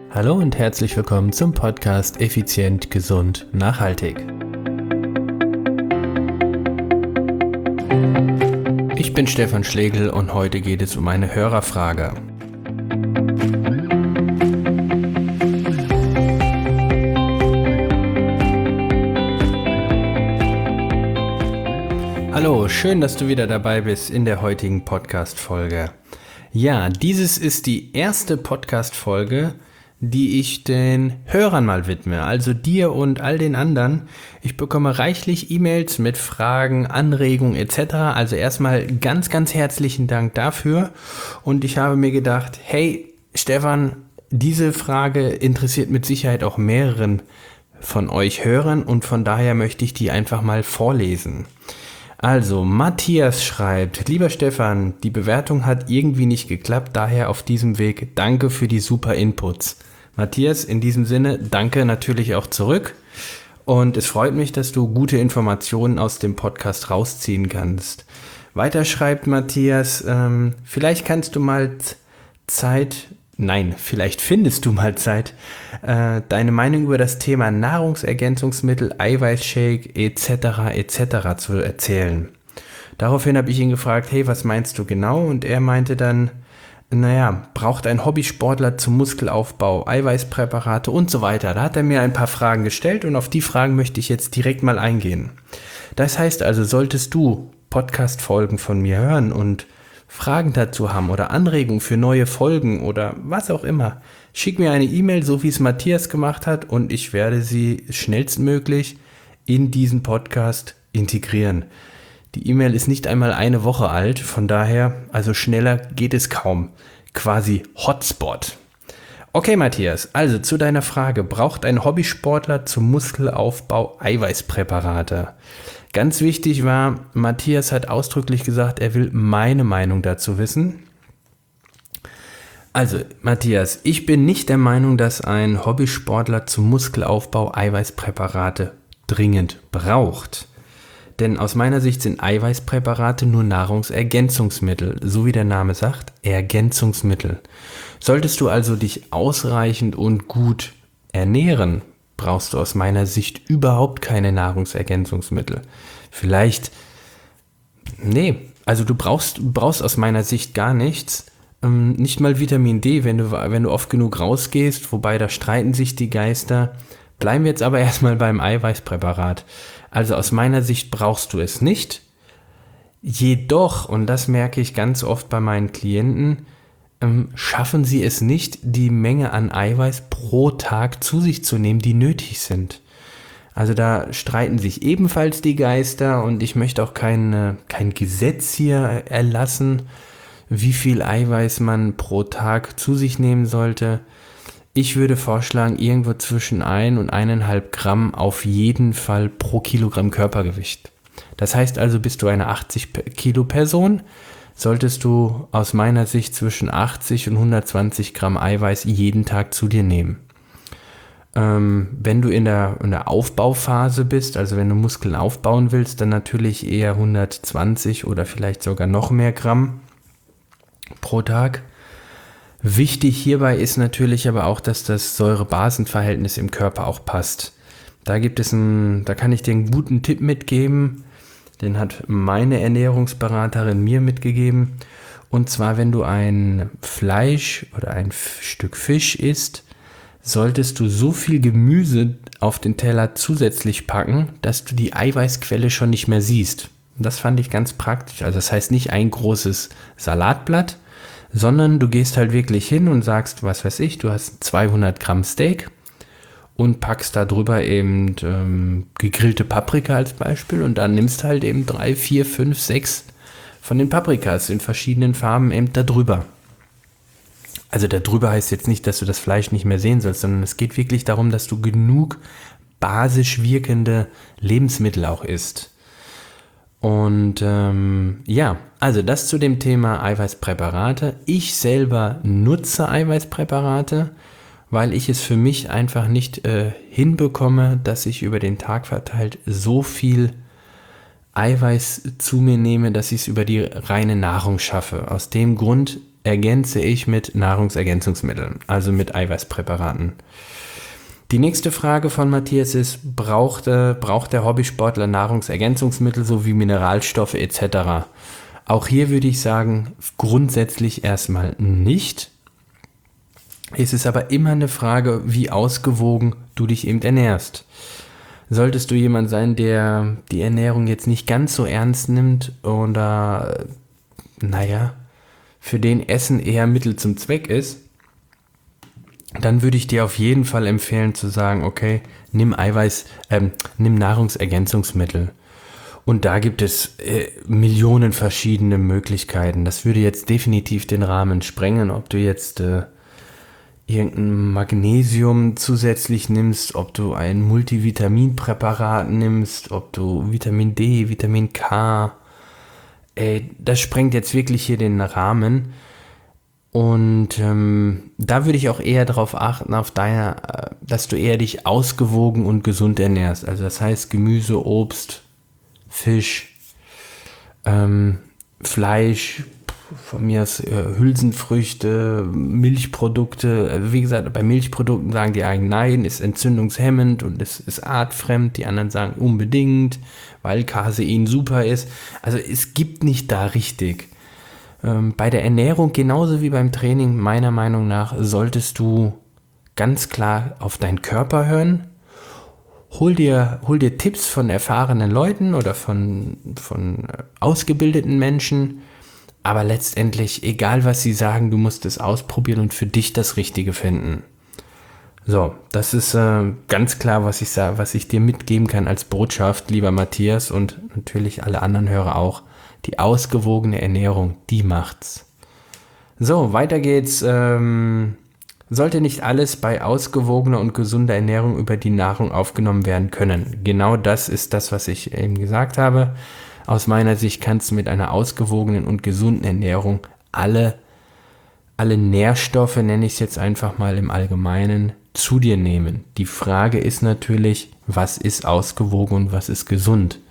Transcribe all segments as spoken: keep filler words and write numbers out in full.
Hallo und herzlich willkommen zum Podcast Effizient, Gesund, Nachhaltig. Ich bin Stefan Schlegel und heute geht es um eine Hörerfrage. Hallo, schön, dass du wieder dabei bist in der heutigen Podcast-Folge. Ja, dieses ist die erste Podcast-Folge, die ich den Hörern mal widme, also dir und all den anderen. Ich bekomme reichlich E-Mails mit Fragen, Anregungen et cetera. Also erstmal ganz, ganz herzlichen Dank dafür. Und ich habe mir gedacht, hey Stefan, diese Frage interessiert mit Sicherheit auch mehreren von euch Hörern und von daher möchte ich die einfach mal vorlesen. Also, Matthias schreibt, lieber Stefan, die Bewertung hat irgendwie nicht geklappt, daher auf diesem Weg danke für die super Inputs. Matthias, in diesem Sinne, danke natürlich auch zurück und es freut mich, dass du gute Informationen aus dem Podcast rausziehen kannst. Weiter schreibt Matthias, ähm, vielleicht kannst du mal Zeit, nein, vielleicht findest du mal Zeit, äh, deine Meinung über das Thema Nahrungsergänzungsmittel, Eiweißshake et cetera et cetera zu erzählen. Daraufhin habe ich ihn gefragt, hey, was meinst du genau? Und er meinte dann, naja, braucht ein Hobbysportler zum Muskelaufbau, Eiweißpräparate und so weiter. Da hat er mir ein paar Fragen gestellt und auf die Fragen möchte ich jetzt direkt mal eingehen. Das heißt also, solltest du Podcast-Folgen von mir hören und Fragen dazu haben oder Anregungen für neue Folgen oder was auch immer, schick mir eine E-Mail, so wie es Matthias gemacht hat und ich werde sie schnellstmöglich in diesen Podcast integrieren. Die E-Mail ist nicht einmal eine Woche alt, von daher, also schneller geht es kaum. Quasi Hotspot. Okay, Matthias, also zu deiner Frage, braucht ein Hobbysportler zum Muskelaufbau Eiweißpräparate? Ganz wichtig war, Matthias hat ausdrücklich gesagt, er will meine Meinung dazu wissen. Also, Matthias, ich bin nicht der Meinung, dass ein Hobbysportler zum Muskelaufbau Eiweißpräparate dringend braucht. Denn aus meiner Sicht sind Eiweißpräparate nur Nahrungsergänzungsmittel, so wie der Name sagt, Ergänzungsmittel. Solltest du also dich ausreichend und gut ernähren, brauchst du aus meiner Sicht überhaupt keine Nahrungsergänzungsmittel. Vielleicht, nee, also du brauchst, brauchst aus meiner Sicht gar nichts, ähm, nicht mal Vitamin D, wenn du, wenn du oft genug rausgehst, wobei da streiten sich die Geister. Bleiben wir jetzt aber erstmal beim Eiweißpräparat. Also aus meiner Sicht brauchst du es nicht. Jedoch, und das merke ich ganz oft bei meinen Klienten, ähm, schaffen sie es nicht, die Menge an Eiweiß pro Tag zu sich zu nehmen, die nötig sind. Also da streiten sich ebenfalls die Geister und ich möchte auch kein, kein Gesetz hier erlassen, wie viel Eiweiß man pro Tag zu sich nehmen sollte. Ich würde vorschlagen, irgendwo zwischen ein und eineinhalb Gramm auf jeden Fall pro Kilogramm Körpergewicht. Das heißt also, bist du eine achtzig Kilo Person, solltest du aus meiner Sicht zwischen achtzig und hundertzwanzig Gramm Eiweiß jeden Tag zu dir nehmen. Ähm, wenn du in der, in der Aufbauphase bist, also wenn du Muskeln aufbauen willst, dann natürlich eher hundertzwanzig oder vielleicht sogar noch mehr Gramm pro Tag. Wichtig hierbei ist natürlich aber auch, dass das Säure-Basen-Verhältnis im Körper auch passt. Da gibt es einen, da kann ich dir einen guten Tipp mitgeben, den hat meine Ernährungsberaterin mir mitgegeben. Und zwar, wenn du ein Fleisch oder ein Stück Fisch isst, solltest du so viel Gemüse auf den Teller zusätzlich packen, dass du die Eiweißquelle schon nicht mehr siehst. Und das fand ich ganz praktisch. Also das heißt nicht ein großes Salatblatt, sondern du gehst halt wirklich hin und sagst, was weiß ich, du hast zweihundert Gramm Steak und packst da drüber eben ähm, gegrillte Paprika als Beispiel und dann nimmst halt eben drei, vier, fünf, sechs von den Paprikas in verschiedenen Farben eben da drüber. Also da drüber heißt jetzt nicht, dass du das Fleisch nicht mehr sehen sollst, sondern es geht wirklich darum, dass du genug basisch wirkende Lebensmittel auch isst. Und ähm, ja, also das zu dem Thema Eiweißpräparate. Ich selber nutze Eiweißpräparate, weil ich es für mich einfach nicht äh, hinbekomme, dass ich über den Tag verteilt so viel Eiweiß zu mir nehme, dass ich es über die reine Nahrung schaffe. Aus dem Grund ergänze ich mit Nahrungsergänzungsmitteln, also mit Eiweißpräparaten. Die nächste Frage von Matthias ist, braucht, äh, braucht der Hobbysportler Nahrungsergänzungsmittel sowie Mineralstoffe et cetera? Auch hier würde ich sagen, grundsätzlich erstmal nicht. Es ist aber immer eine Frage, wie ausgewogen du dich eben ernährst. Solltest du jemand sein, der die Ernährung jetzt nicht ganz so ernst nimmt oder, naja, für den Essen eher Mittel zum Zweck ist, dann würde ich dir auf jeden Fall empfehlen zu sagen, okay, nimm Eiweiß, ähm, nimm Nahrungsergänzungsmittel. Und da gibt es äh, Millionen verschiedene Möglichkeiten. Das würde jetzt definitiv den Rahmen sprengen, ob du jetzt äh, irgendein Magnesium zusätzlich nimmst, ob du ein Multivitaminpräparat nimmst, ob du Vitamin D, Vitamin K, ey, das sprengt jetzt wirklich hier den Rahmen. Und ähm, da würde ich auch eher darauf achten, auf deiner, äh, dass du eher dich ausgewogen und gesund ernährst. Also das heißt Gemüse, Obst, Fisch, ähm, Fleisch, von mir aus äh, Hülsenfrüchte, Milchprodukte. Wie gesagt, bei Milchprodukten sagen die einen, nein, ist entzündungshemmend und es ist artfremd. Die anderen sagen unbedingt, weil Casein super ist. Also es gibt nicht da richtig. Ähm, bei der Ernährung genauso wie beim Training, meiner Meinung nach, solltest du ganz klar auf deinen Körper hören. Hol dir, hol dir Tipps von erfahrenen Leuten oder von, von ausgebildeten Menschen. Aber letztendlich, egal was sie sagen, du musst es ausprobieren und für dich das Richtige finden. So, das ist äh, ganz klar, was ich sage, was ich dir mitgeben kann als Botschaft, lieber Matthias und natürlich alle anderen Hörer auch. Die ausgewogene Ernährung, die macht's. So, weiter geht's. Ähm, sollte nicht alles bei ausgewogener und gesunder Ernährung über die Nahrung aufgenommen werden können? Genau das ist das, was ich eben gesagt habe. Aus meiner Sicht kannst du mit einer ausgewogenen und gesunden Ernährung alle, alle Nährstoffe, nenne ich es jetzt einfach mal im Allgemeinen, zu dir nehmen. Die Frage ist natürlich, was ist ausgewogen und was ist gesund?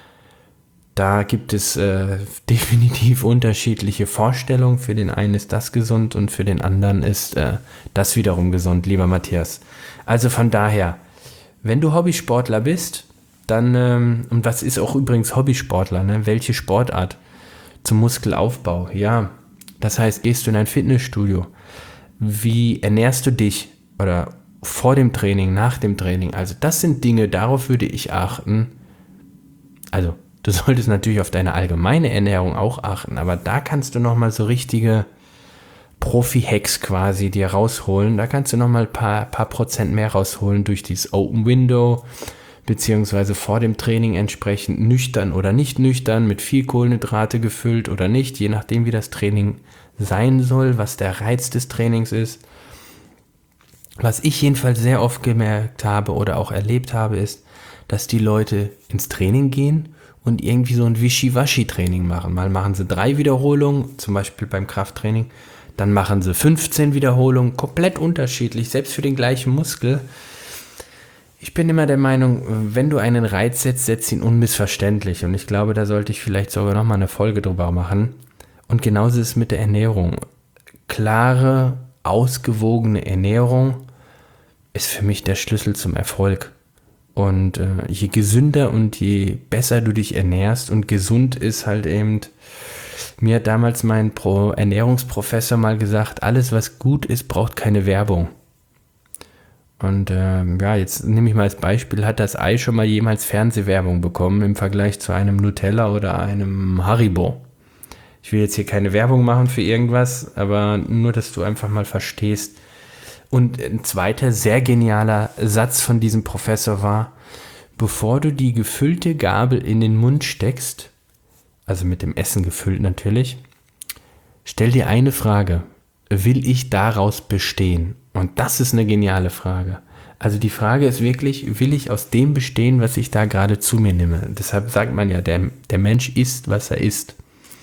Da gibt es äh, definitiv unterschiedliche Vorstellungen. Für den einen ist das gesund und für den anderen ist äh, das wiederum gesund, lieber Matthias. Also von daher, wenn du Hobbysportler bist, dann, ähm, und was ist auch übrigens Hobbysportler, ne? Welche Sportart? Zum Muskelaufbau, ja. Das heißt, gehst du in ein Fitnessstudio? Wie ernährst du dich? Oder vor dem Training, nach dem Training? Also das sind Dinge, darauf würde ich achten. Also du solltest natürlich auf deine allgemeine Ernährung auch achten, aber da kannst du nochmal so richtige Profi-Hacks quasi dir rausholen. Da kannst du nochmal ein paar, paar Prozent mehr rausholen durch dieses Open Window, beziehungsweise vor dem Training entsprechend nüchtern oder nicht nüchtern, mit viel Kohlenhydrate gefüllt oder nicht, je nachdem wie das Training sein soll, was der Reiz des Trainings ist. Was ich jedenfalls sehr oft gemerkt habe oder auch erlebt habe, ist, dass die Leute ins Training gehen und irgendwie so ein Wischiwaschi-Training machen. Mal machen sie drei Wiederholungen, zum Beispiel beim Krafttraining, dann machen sie fünfzehn Wiederholungen, komplett unterschiedlich, selbst für den gleichen Muskel. Ich bin immer der Meinung, wenn du einen Reiz setzt, setz ihn unmissverständlich. Und ich glaube, da sollte ich vielleicht sogar nochmal eine Folge drüber machen. Und genauso ist es mit der Ernährung. Klare, ausgewogene Ernährung ist für mich der Schlüssel zum Erfolg. Und äh, je gesünder und je besser du dich ernährst, und gesund ist halt eben, mir hat damals mein Pro- Ernährungsprofessor mal gesagt, alles was gut ist, braucht keine Werbung. Und ähm, ja, jetzt nehme ich mal als Beispiel, hat das Ei schon mal jemals Fernsehwerbung bekommen im Vergleich zu einem Nutella oder einem Haribo? Ich will jetzt hier keine Werbung machen für irgendwas, aber nur, dass du einfach mal verstehst. Und ein zweiter sehr genialer Satz von diesem Professor war, bevor du die gefüllte Gabel in den Mund steckst, also mit dem Essen gefüllt natürlich, stell dir eine Frage, will ich daraus bestehen? Und das ist eine geniale Frage. Also die Frage ist wirklich, will ich aus dem bestehen, was ich da gerade zu mir nehme? Deshalb sagt man ja, der, der Mensch isst, was er isst.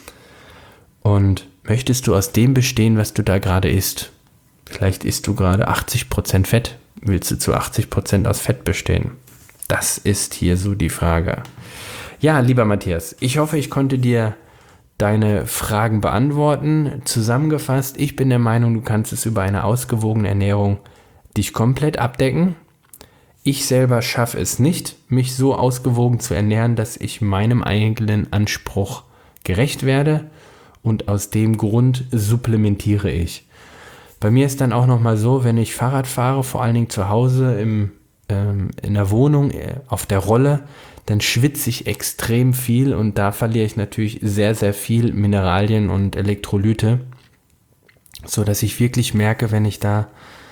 Und möchtest du aus dem bestehen, was du da gerade isst? Vielleicht isst du gerade achtzig Prozent Fett. Willst du zu achtzig Prozent aus Fett bestehen? Das ist hier so die Frage. Ja, lieber Matthias, ich hoffe, ich konnte dir deine Fragen beantworten. Zusammengefasst, ich bin der Meinung, du kannst es über eine ausgewogene Ernährung dich komplett abdecken. Ich selber schaffe es nicht, mich so ausgewogen zu ernähren, dass ich meinem eigenen Anspruch gerecht werde, und aus dem Grund supplementiere ich. Bei mir ist dann auch nochmal so, wenn ich Fahrrad fahre, vor allen Dingen zu Hause im, ähm, in der Wohnung, äh, auf der Rolle, dann schwitze ich extrem viel und da verliere ich natürlich sehr, sehr viel Mineralien und Elektrolyte, so dass ich wirklich merke, wenn ich da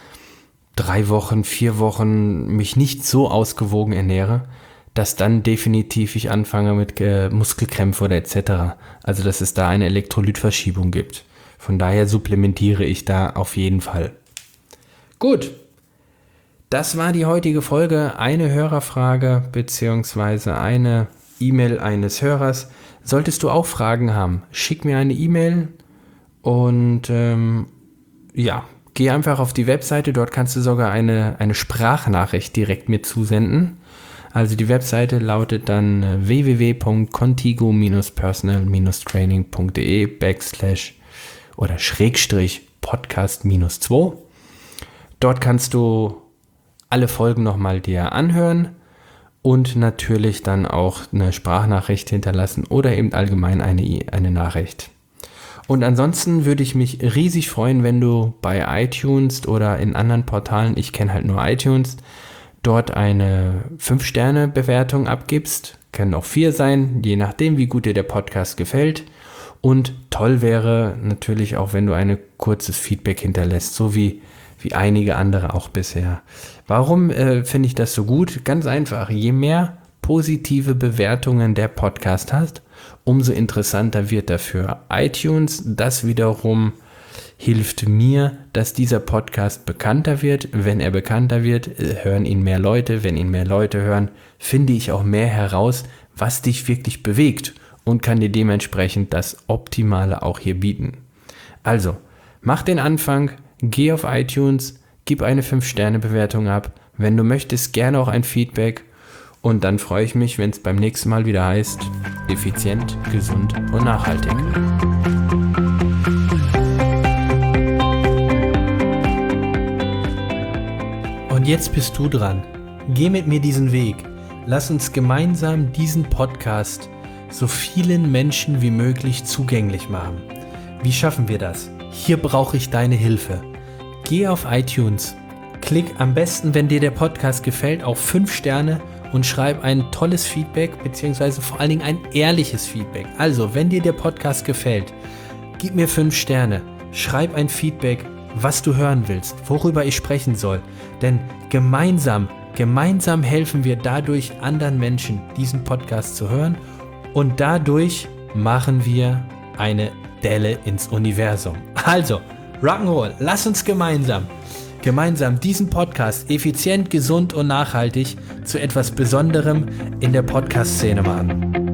drei Wochen, vier Wochen mich nicht so ausgewogen ernähre, dass dann definitiv ich anfange mit äh, Muskelkrämpfe oder et cetera. Also dass es da eine Elektrolytverschiebung gibt. Von daher supplementiere ich da auf jeden Fall. Gut, das war die heutige Folge. Eine Hörerfrage bzw. eine E-Mail eines Hörers. Solltest du auch Fragen haben, schick mir eine E-Mail und ähm, ja, geh einfach auf die Webseite, dort kannst du sogar eine, eine Sprachnachricht direkt mir zusenden. Also die Webseite lautet dann w w w punkt contigo personal training punkt d e backslash oder Schrägstrich Podcast minus zwei. Dort kannst du alle Folgen nochmal dir anhören und natürlich dann auch eine Sprachnachricht hinterlassen oder eben allgemein eine, eine Nachricht. Und ansonsten würde ich mich riesig freuen, wenn du bei iTunes oder in anderen Portalen, ich kenne halt nur iTunes, dort eine fünf Sterne Bewertung abgibst. Können auch vier sein, je nachdem, wie gut dir der Podcast gefällt. Und toll wäre natürlich auch, wenn du ein kurzes Feedback hinterlässt, so wie, wie einige andere auch bisher. Warum äh, finde ich das so gut? Ganz einfach, je mehr positive Bewertungen der Podcast hat, umso interessanter wird er für iTunes. Das wiederum hilft mir, dass dieser Podcast bekannter wird. Wenn er bekannter wird, hören ihn mehr Leute. Wenn ihn mehr Leute hören, finde ich auch mehr heraus, was dich wirklich bewegt und kann dir dementsprechend das Optimale auch hier bieten. Also, mach den Anfang, geh auf iTunes, gib eine fünf Sterne Bewertung ab. Wenn du möchtest, gerne auch ein Feedback. Und dann freue ich mich, wenn es beim nächsten Mal wieder heißt, effizient, gesund und nachhaltig. Und jetzt bist du dran. Geh mit mir diesen Weg. Lass uns gemeinsam diesen Podcast so vielen Menschen wie möglich zugänglich machen. Wie schaffen wir das? Hier brauche ich deine Hilfe. Geh auf iTunes, klick am besten, wenn dir der Podcast gefällt, auf fünf Sterne und schreib ein tolles Feedback, beziehungsweise vor allen Dingen ein ehrliches Feedback. Also, wenn dir der Podcast gefällt, gib mir fünf Sterne, schreib ein Feedback, was du hören willst, worüber ich sprechen soll. Denn gemeinsam, gemeinsam helfen wir dadurch anderen Menschen, diesen Podcast zu hören, und dadurch machen wir eine Delle ins Universum. Also, Rock'n'Roll, lass uns gemeinsam gemeinsam diesen Podcast effizient, gesund und nachhaltig zu etwas Besonderem in der Podcast-Szene machen.